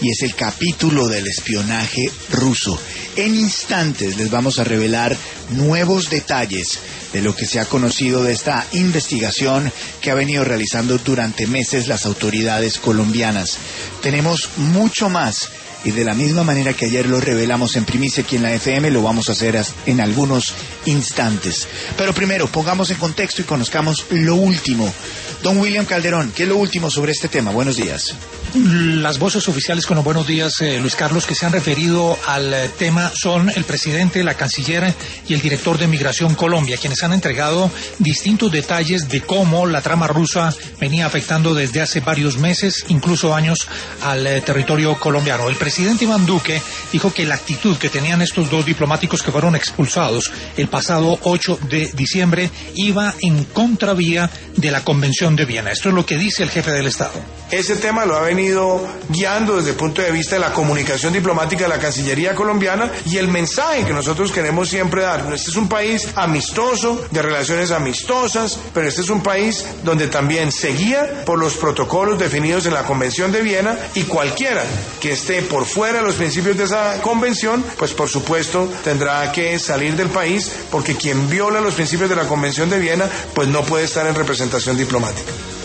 y es el capítulo del espionaje ruso. En instantes les vamos a revelar nuevos detalles de lo que se ha conocido de esta investigación que ha venido realizando durante meses las autoridades colombianas. Tenemos mucho más y de la misma manera que ayer lo revelamos en primicia aquí en la FM, lo vamos a hacer en algunos instantes. Pero primero, pongamos en contexto y conozcamos lo último. Don William Calderón, ¿qué es lo último sobre este tema? Buenos días. Las voces oficiales con los buenos días, Luis Carlos, que se han referido al tema son el presidente, la canciller y el director de Migración Colombia, quienes han entregado distintos detalles de cómo la trama rusa venía afectando desde hace varios meses, incluso años, al territorio colombiano. El presidente Iván Duque dijo que la actitud que tenían estos dos diplomáticos que fueron expulsados el pasado 8 de diciembre iba en contravía de la Convención de Viena. Esto es lo que dice el jefe del Estado. Ese tema lo ha venido guiando desde el punto de vista de la comunicación diplomática de la Cancillería colombiana y el mensaje que nosotros queremos siempre dar. Este es un país amistoso, de relaciones amistosas, pero este es un país donde también se guía por los protocolos definidos en la Convención de Viena, y cualquiera que esté por fuera de los principios de esa convención, pues por supuesto tendrá que salir del país, porque quien viola los principios de la Convención de Viena pues no puede estar en representación diplomática.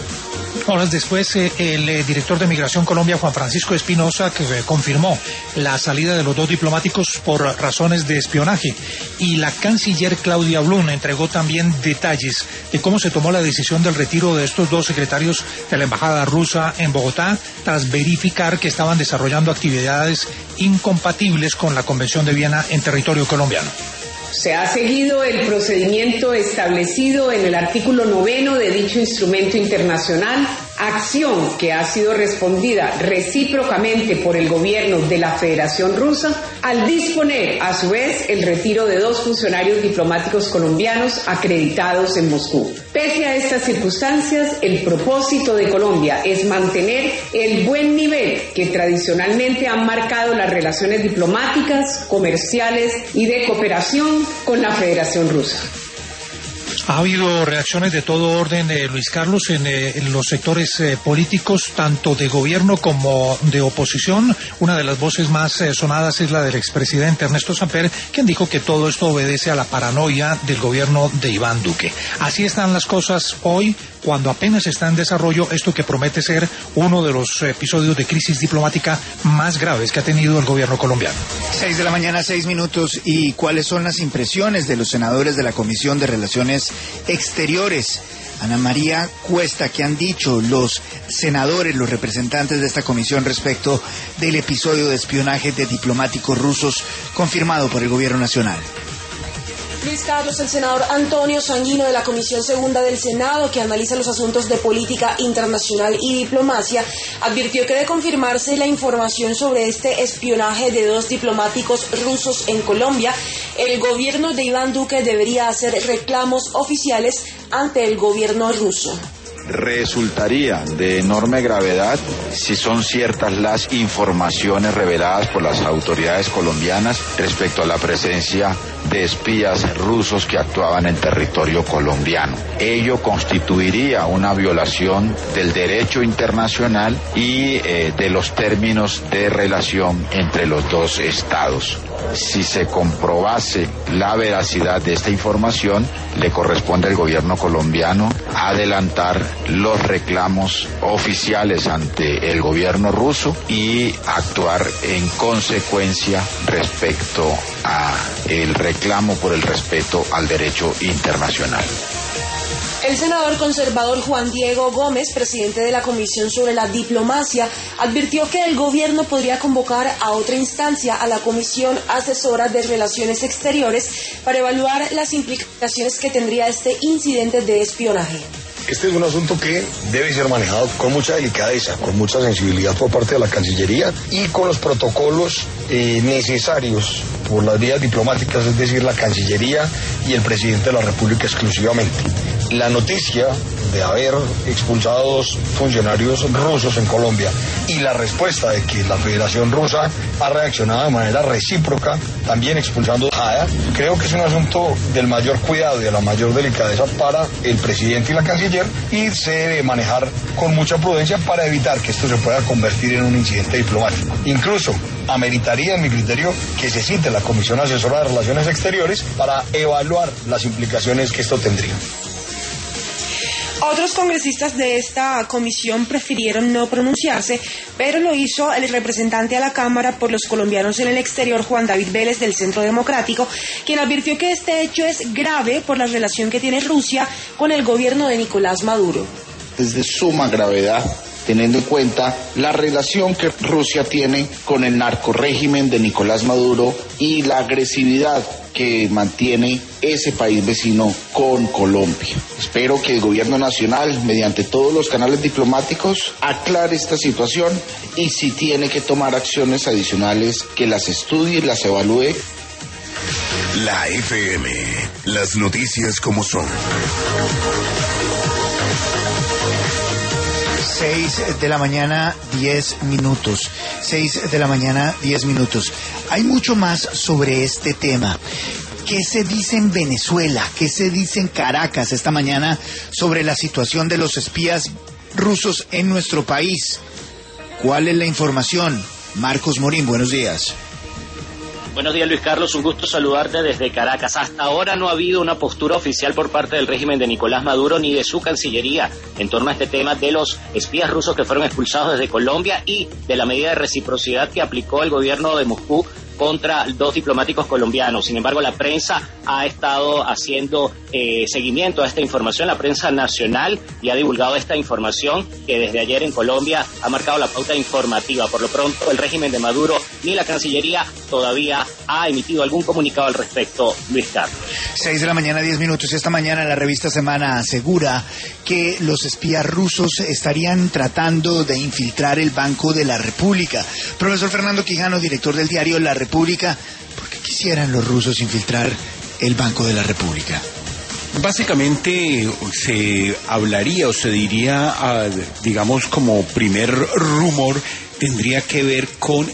Horas después, el director de Migración Colombia, Juan Francisco Espinosa, que confirmó la salida de los dos diplomáticos por razones de espionaje. Y la canciller Claudia Blum entregó también detalles de cómo se tomó la decisión del retiro de estos dos secretarios de la Embajada rusa en Bogotá, tras verificar que estaban desarrollando actividades incompatibles con la Convención de Viena en territorio colombiano. Se ha seguido el procedimiento establecido en el artículo 9 de dicho instrumento internacional, acción que ha sido respondida recíprocamente por el gobierno de la Federación Rusa al disponer a su vez el retiro de dos funcionarios diplomáticos colombianos acreditados en Moscú. Pese a estas circunstancias, el propósito de Colombia es mantener el buen nivel que tradicionalmente han marcado las relaciones diplomáticas, comerciales y de cooperación con la Federación Rusa. Ha habido reacciones de todo orden, Luis Carlos, en los sectores políticos, tanto de gobierno como de oposición. Una de las voces más sonadas es la del expresidente Ernesto Samper, quien dijo que todo esto obedece a la paranoia del gobierno de Iván Duque. Así están las cosas hoy, cuando apenas está en desarrollo esto que promete ser uno de los episodios de crisis diplomática más graves que ha tenido el gobierno colombiano. 6 de la mañana, 6 minutos. ¿Y cuáles son las impresiones de los senadores de la Comisión de Relaciones Exteriores? Ana María Cuesta, ¿qué han dicho los senadores, los representantes de esta comisión respecto del episodio de espionaje de diplomáticos rusos confirmado por el gobierno nacional? Luis Carlos, el senador Antonio Sanguino de la Comisión Segunda del Senado, que analiza los asuntos de política internacional y diplomacia, advirtió que de confirmarse la información sobre este espionaje de dos diplomáticos rusos en Colombia, el gobierno de Iván Duque debería hacer reclamos oficiales ante el gobierno ruso. Resultaría de enorme gravedad si son ciertas las informaciones reveladas por las autoridades colombianas respecto a la presencia de espías rusos que actuaban en territorio colombiano. Ello constituiría una violación del derecho internacional y de los términos de relación entre los dos estados. Si se comprobase la veracidad de esta información, le corresponde al gobierno colombiano adelantar los reclamos oficiales ante el gobierno ruso y actuar en consecuencia respecto a el reclamo por el respeto al derecho internacional. El senador conservador Juan Diego Gómez, presidente de la Comisión sobre la Diplomacia, advirtió que el gobierno podría convocar a otra instancia, a la Comisión Asesora de Relaciones Exteriores, para evaluar las implicaciones que tendría este incidente de espionaje. Este es un asunto que debe ser manejado con mucha delicadeza, con mucha sensibilidad por parte de la Cancillería y con los protocolos necesarios por las vías diplomáticas, es decir, la Cancillería y el presidente de la República exclusivamente. La noticia de haber expulsado 2 funcionarios rusos en Colombia y la respuesta de que la Federación Rusa ha reaccionado de manera recíproca, también expulsando a creo que es un asunto del mayor cuidado y de la mayor delicadeza para el presidente y la canciller, y se debe manejar con mucha prudencia para evitar que esto se pueda convertir en un incidente diplomático. Incluso ameritaría, en mi criterio, que se cite la Comisión Asesora de Relaciones Exteriores para evaluar las implicaciones que esto tendría. Otros congresistas de esta comisión prefirieron no pronunciarse, pero lo hizo el representante a la Cámara por los colombianos en el exterior, Juan David Vélez, del Centro Democrático, quien advirtió que este hecho es grave por la relación que tiene Rusia con el gobierno de Nicolás Maduro. Es de suma gravedad, teniendo en cuenta la relación que Rusia tiene con el narcorrégimen de Nicolás Maduro y la agresividad que mantiene ese país vecino con Colombia. Espero que el gobierno nacional, mediante todos los canales diplomáticos, aclare esta situación y si tiene que tomar acciones adicionales, que las estudie y las evalúe. La FM, las noticias como son. 6 de la mañana, 10 minutos. 6 de la mañana, 10 minutos. Hay mucho más sobre este tema. ¿Qué se dice en Venezuela? ¿Qué se dice en Caracas esta mañana sobre la situación de los espías rusos en nuestro país? ¿Cuál es la información? Marcos Morín, buenos días. Buenos días, Luis Carlos, un gusto saludarte desde Caracas. Hasta ahora no ha habido una postura oficial por parte del régimen de Nicolás Maduro ni de su Cancillería en torno a este tema de los espías rusos que fueron expulsados desde Colombia y de la medida de reciprocidad que aplicó el gobierno de Moscú contra 2 diplomáticos colombianos. Sin embargo, la prensa ha estado haciendo seguimiento a esta información, la prensa nacional, y ha divulgado esta información que desde ayer en Colombia ha marcado la pauta informativa. Por lo pronto, el régimen de Maduro ni la Cancillería todavía ha emitido algún comunicado al respecto, Luis Carlos. 6 de la mañana, 10 minutos. Esta mañana la revista Semana asegura que los espías rusos estarían tratando de infiltrar el Banco de la República. Profesor Fernando Quijano, director del diario La República, ¿por qué quisieran los rusos infiltrar el Banco de la República? Básicamente se hablaría o se diría, digamos, como primer rumor, tendría que ver con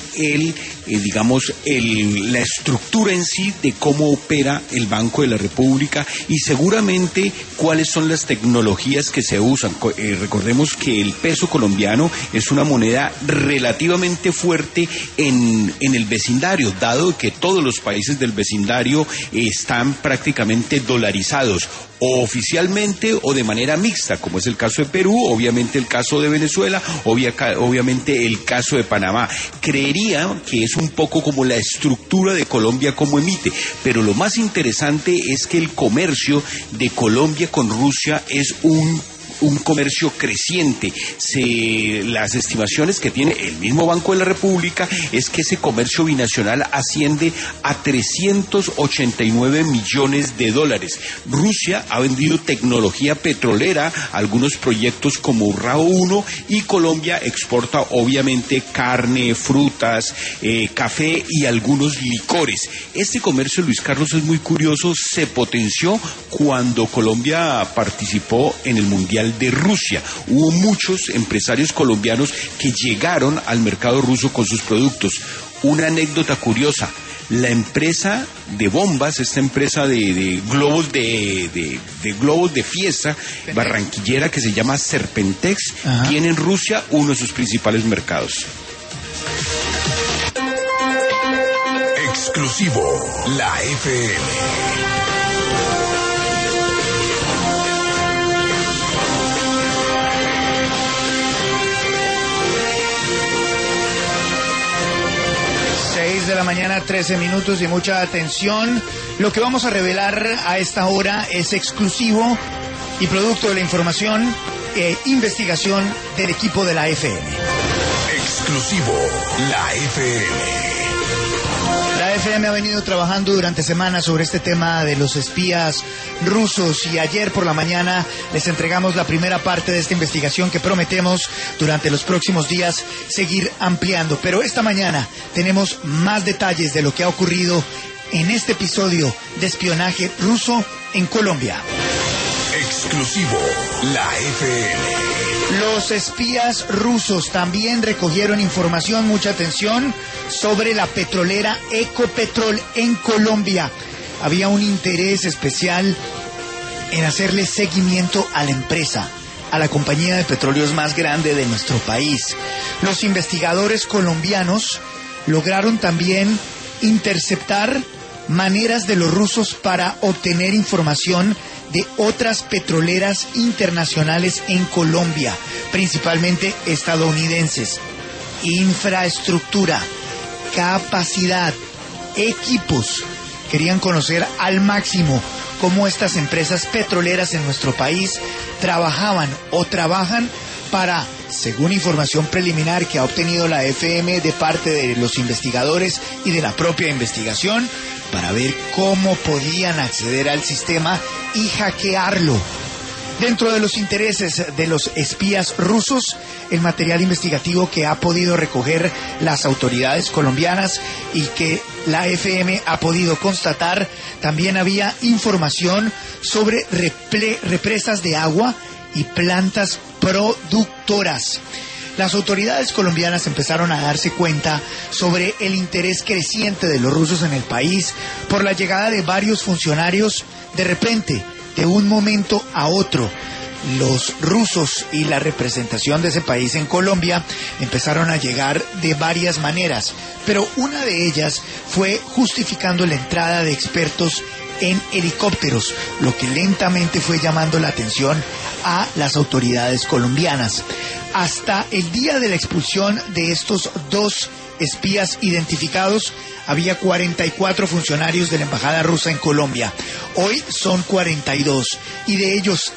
la estructura en sí de cómo opera el Banco de la República y seguramente cuáles son las tecnologías que se usan. Recordemos que el peso colombiano es una moneda relativamente fuerte en el vecindario, dado que todos los países del vecindario están prácticamente dolarizados, o oficialmente o de manera mixta, como es el caso de Perú, obviamente el caso de Venezuela, obviamente el caso de Panamá. Creería que es un poco como la estructura de Colombia como emite, pero lo más interesante es que el comercio de Colombia con Rusia es un comercio creciente. Las estimaciones que tiene el mismo Banco de la República es que ese comercio binacional asciende a $389 millones. Rusia ha vendido tecnología petrolera, algunos proyectos como Urrao 1, y Colombia exporta obviamente carne, frutas, café y algunos licores. Este comercio, Luis Carlos, es muy curioso, se potenció cuando Colombia participó en el Mundial de Rusia. Hubo muchos empresarios colombianos que llegaron al mercado ruso con sus productos. Una anécdota curiosa: la empresa de bombas, esta empresa de globos de globos de fiesta barranquillera que se llama Serpentex, tiene en Rusia uno de sus principales mercados. Exclusivo, la FM. 6 de la mañana, 13 minutos y mucha atención. Lo que vamos a revelar a esta hora es exclusivo y producto de la información e investigación del equipo de la FM. Exclusivo, la FM. La FM ha venido trabajando durante semanas sobre este tema de los espías rusos y ayer por la mañana les entregamos la primera parte de esta investigación que prometemos durante los próximos días seguir ampliando. Pero esta mañana tenemos más detalles de lo que ha ocurrido en este episodio de espionaje ruso en Colombia. Exclusivo, la FM. Los espías rusos también recogieron información, mucha atención, sobre la petrolera Ecopetrol en Colombia. Había un interés especial en hacerle seguimiento a la empresa, a la compañía de petróleos más grande de nuestro país. Los investigadores colombianos lograron también interceptar maneras de los rusos para obtener información de otras petroleras internacionales en Colombia, principalmente estadounidenses. Infraestructura, capacidad, equipos. Querían conocer al máximo cómo estas empresas petroleras en nuestro país trabajaban o trabajan para, según información preliminar que ha obtenido la FM de parte de los investigadores y de la propia investigación, para ver cómo podían acceder al sistema y hackearlo. Dentro de los intereses de los espías rusos, el material investigativo que ha podido recoger las autoridades colombianas y que la FM ha podido constatar, también había información sobre represas de agua y plantas productoras. Las autoridades colombianas empezaron a darse cuenta sobre el interés creciente de los rusos en el país por la llegada de varios funcionarios de repente, de un momento a otro. Los rusos y la representación de ese país en Colombia empezaron a llegar de varias maneras, pero una de ellas fue justificando la entrada de expertos en helicópteros, lo que lentamente fue llamando la atención a las autoridades colombianas. Hasta el día de la expulsión de estos dos espías identificados, había 44 funcionarios de la embajada rusa en Colombia. Hoy son 42 y de ellos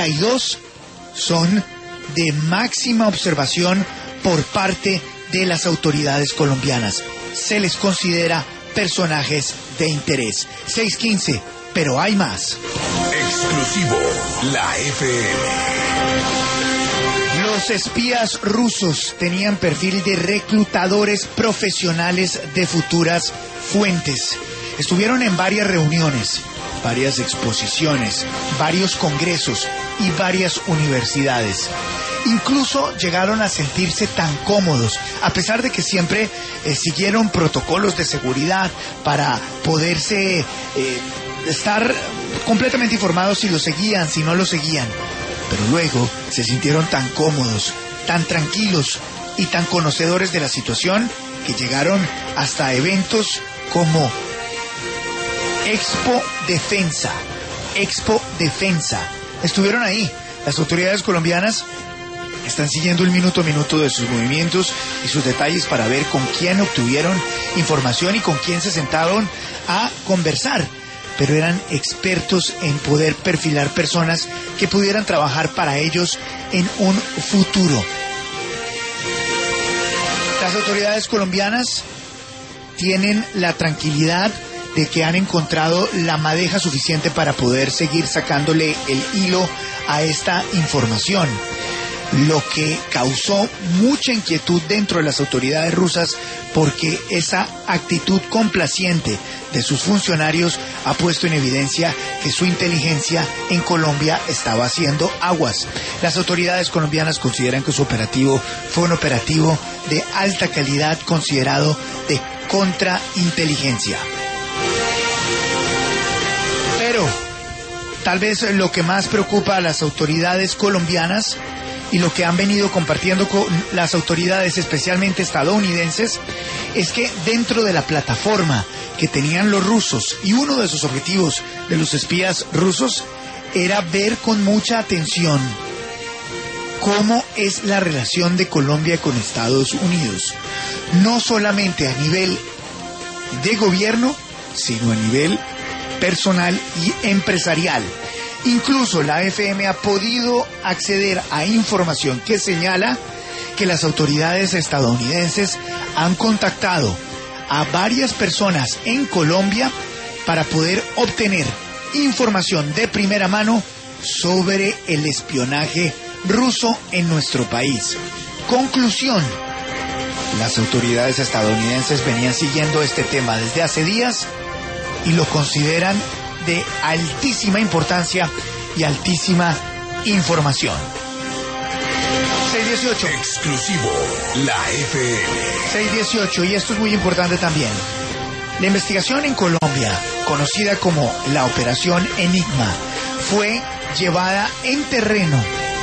32 son de máxima observación por parte de las autoridades colombianas. Se les considera personajes de interés. 6:15, pero hay más. Exclusivo, la FM. Los espías rusos tenían perfil de reclutadores profesionales de futuras fuentes. Estuvieron en varias reuniones, varias exposiciones, varios congresos y varias universidades. Incluso llegaron a sentirse tan cómodos, a pesar de que siempre siguieron protocolos de seguridad para poderse estar completamente informados si lo seguían, si no lo seguían. Pero luego se sintieron tan cómodos, tan tranquilos y tan conocedores de la situación que llegaron hasta eventos como Expo Defensa. Estuvieron ahí. Las autoridades colombianas están siguiendo el minuto a minuto de sus movimientos y sus detalles para ver con quién obtuvieron información y con quién se sentaron a conversar. Pero eran expertos en poder perfilar personas que pudieran trabajar para ellos en un futuro. Las autoridades colombianas tienen la tranquilidad de que han encontrado la madeja suficiente para poder seguir sacándole el hilo a esta información, lo que causó mucha inquietud dentro de las autoridades rusas porque esa actitud complaciente de sus funcionarios ha puesto en evidencia que su inteligencia en Colombia estaba haciendo aguas. Las autoridades colombianas consideran que su operativo fue un operativo de alta calidad considerado de contrainteligencia. Pero tal vez lo que más preocupa a las autoridades colombianas y lo que han venido compartiendo con las autoridades, especialmente estadounidenses, es que dentro de la plataforma que tenían los rusos, y uno de sus objetivos de los espías rusos era ver con mucha atención cómo es la relación de Colombia con Estados Unidos, no solamente a nivel de gobierno, sino a nivel personal y empresarial. Incluso la FM ha podido acceder a información que señala que las autoridades estadounidenses han contactado a varias personas en Colombia para poder obtener información de primera mano sobre el espionaje ruso en nuestro país. Conclusión: las autoridades estadounidenses venían siguiendo este tema desde hace días y lo consideran de altísima importancia y altísima información. 618. Exclusivo, la FM. 618, y esto es muy importante también. La investigación en Colombia, conocida como la Operación Enigma, fue llevada en terreno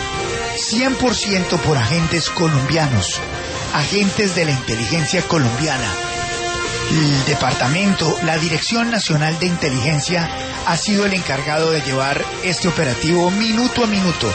100% por agentes colombianos, agentes de la inteligencia colombiana. El departamento, la Dirección Nacional de Inteligencia, ha sido el encargado de llevar este operativo minuto a minuto.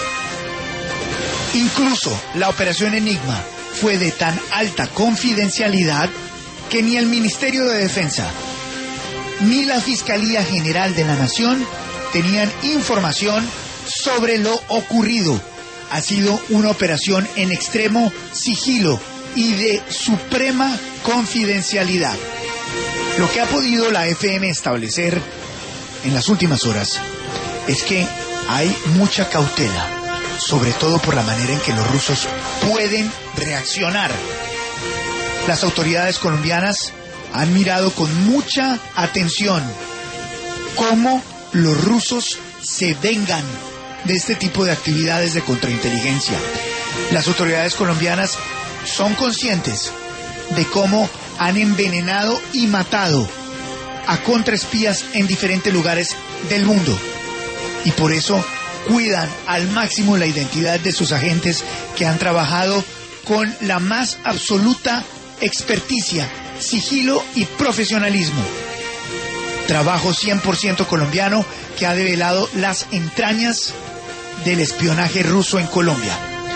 Incluso la Operación Enigma fue de tan alta confidencialidad que ni el Ministerio de Defensa ni la Fiscalía General de la Nación tenían información sobre lo ocurrido. Ha sido una operación en extremo sigilo y de suprema confidencialidad. Lo que ha podido la FM establecer en las últimas horas es que hay mucha cautela, sobre todo por la manera en que los rusos pueden reaccionar. Las autoridades colombianas han mirado con mucha atención cómo los rusos se vengan de este tipo de actividades de contrainteligencia. Las autoridades colombianas son conscientes de cómo han envenenado y matado a contraespías en diferentes lugares del mundo, y por eso cuidan al máximo la identidad de sus agentes, que han trabajado con la más absoluta experticia, sigilo y profesionalismo. Trabajo 100% colombiano que ha develado las entrañas del espionaje ruso en Colombia.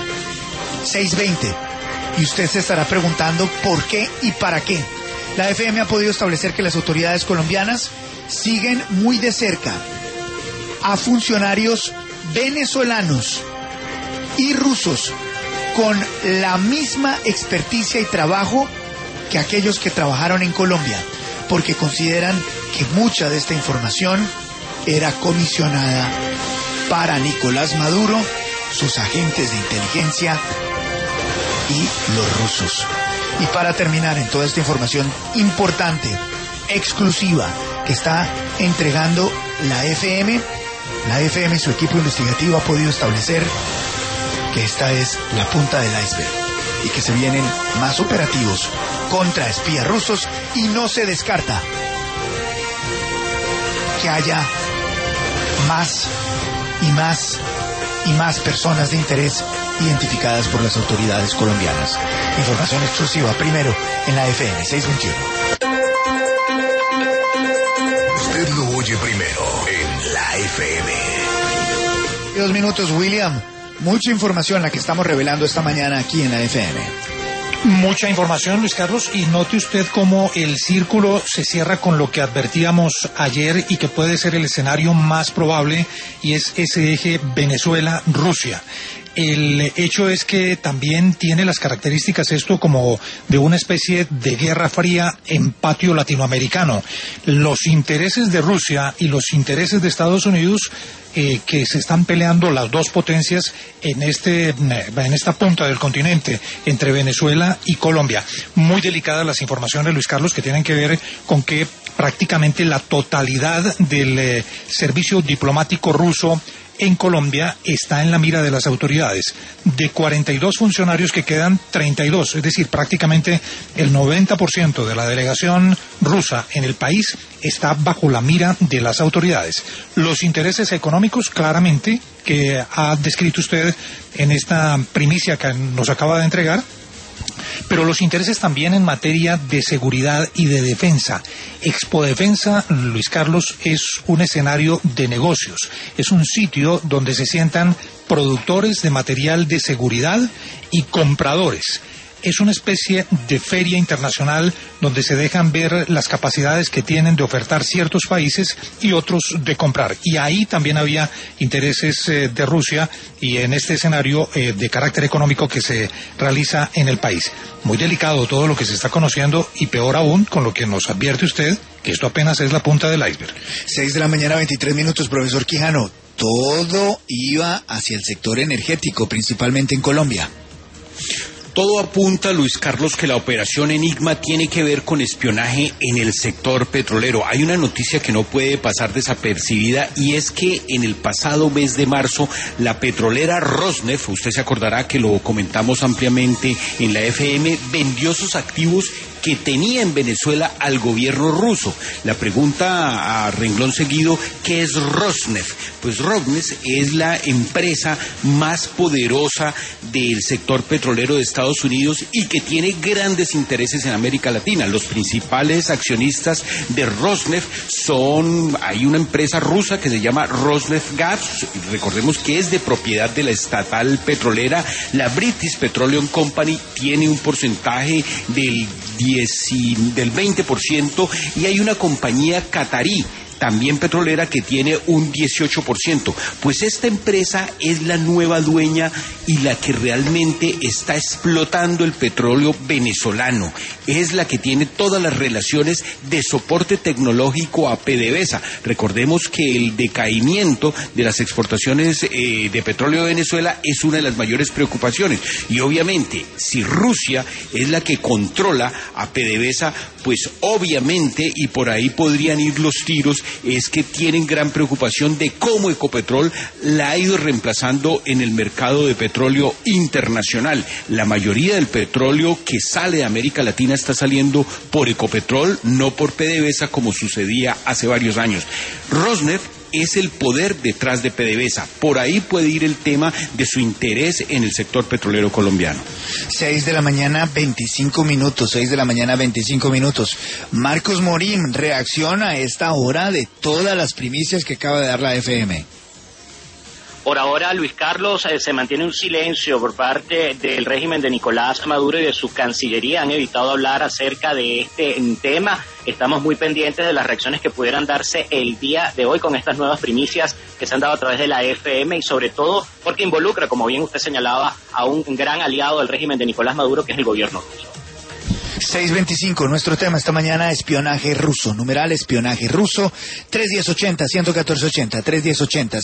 620. Y usted se estará preguntando por qué y para qué. La FM ha podido establecer que las autoridades colombianas siguen muy de cerca a funcionarios venezolanos y rusos con la misma experticia y trabajo que aquellos que trabajaron en Colombia, porque consideran que mucha de esta información era comisionada para Nicolás Maduro, sus agentes de inteligencia y los rusos. Y para terminar, en toda esta información importante, exclusiva, que está entregando la FM y su equipo investigativo ha podido establecer que esta es la punta del iceberg y que se vienen más operativos contra espías rusos, y no se descarta que haya más y más y más personas de interés identificadas por las autoridades colombianas. Información exclusiva primero en la FM 621. Usted lo oye primero en la FM. 2 minutos, William. Mucha información la que estamos revelando esta mañana aquí en la FM. Mucha información, Luis Carlos, y note usted cómo el círculo se cierra con lo que advertíamos ayer y que puede ser el escenario más probable, y es ese eje Venezuela-Rusia. El hecho es que también tiene las características esto como de una especie de guerra fría en patio latinoamericano. Los intereses de Rusia y los intereses de Estados Unidos, que se están peleando las dos potencias en esta punta del continente, entre Venezuela y Colombia. Muy delicadas las informaciones, Luis Carlos, que tienen que ver con que prácticamente la totalidad del servicio diplomático ruso en Colombia está en la mira de las autoridades. De 42 funcionarios que quedan, 32, es decir, prácticamente el 90% de la delegación rusa en el país está bajo la mira de las autoridades. Los intereses económicos, claramente, que ha descrito usted en esta primicia que nos acaba de entregar, pero los intereses también en materia de seguridad y de defensa. Expodefensa, Luis Carlos, es un escenario de negocios, es un sitio donde se sientan productores de material de seguridad y compradores. Es una especie de feria internacional donde se dejan ver las capacidades que tienen de ofertar ciertos países y otros de comprar. Y ahí también había intereses de Rusia, y en este escenario de carácter económico que se realiza en el país. Muy delicado todo lo que se está conociendo, y peor aún con lo que nos advierte usted, que esto apenas es la punta del iceberg. 6 de la mañana, 23 minutos, profesor Quijano. Todo iba hacia el sector energético, principalmente en Colombia. Todo apunta, Luis Carlos, que la operación Enigma tiene que ver con espionaje en el sector petrolero. Hay una noticia que no puede pasar desapercibida y es que en el pasado mes de marzo la petrolera Rosneft, usted se acordará que lo comentamos ampliamente en la FM, vendió sus activos que tenía en Venezuela al gobierno ruso. La pregunta a renglón seguido, ¿qué es Rosneft? Pues Rosneft es la empresa más poderosa del sector petrolero de Estados Unidos y que tiene grandes intereses en América Latina. Los principales accionistas de Rosneft hay una empresa rusa que se llama Rosneft Gas, recordemos que es de propiedad de la estatal petrolera. La British Petroleum Company tiene un porcentaje del 20% y hay una compañía catarí también petrolera que tiene un 18%. Pues esta empresa es la nueva dueña y la que realmente está explotando el petróleo venezolano. Es la que tiene todas las relaciones de soporte tecnológico a PDVSA. Recordemos que el decaimiento de las exportaciones de petróleo de Venezuela es una de las mayores preocupaciones. Y obviamente, si Rusia es la que controla a PDVSA, pues obviamente, y por ahí podrían ir los tiros, es que tienen gran preocupación de cómo Ecopetrol la ha ido reemplazando en el mercado de petróleo internacional. La mayoría del petróleo que sale de América Latina está saliendo por Ecopetrol, no por PDVSA como sucedía hace varios años. Rosneft es el poder detrás de PDVSA. Por ahí puede ir el tema de su interés en el sector petrolero colombiano. 6 de la mañana, 25 minutos. 6 de la mañana, 25 minutos. Marcos Morín, reacción a esta hora de todas las primicias que acaba de dar la FM. Por ahora, Luis Carlos, se mantiene un silencio por parte del régimen de Nicolás Maduro y de su Cancillería. Han evitado hablar acerca de este tema. Estamos muy pendientes de las reacciones que pudieran darse el día de hoy con estas nuevas primicias que se han dado a través de la FM y sobre todo porque involucra, como bien usted señalaba, a un gran aliado del régimen de Nicolás Maduro, que es el gobierno ruso. 6:25, nuestro tema esta mañana, espionaje ruso. Numeral espionaje ruso, 31080, 11480, 31080.